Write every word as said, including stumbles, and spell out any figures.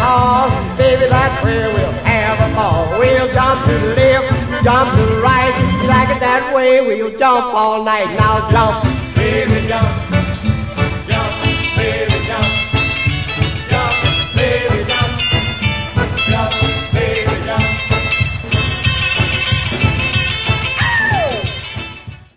hall. Baby, that's where we'll have a ball. We'll jump to the left, jump to the right. You like it that way, we'll jump all night. Now jump, baby, jump.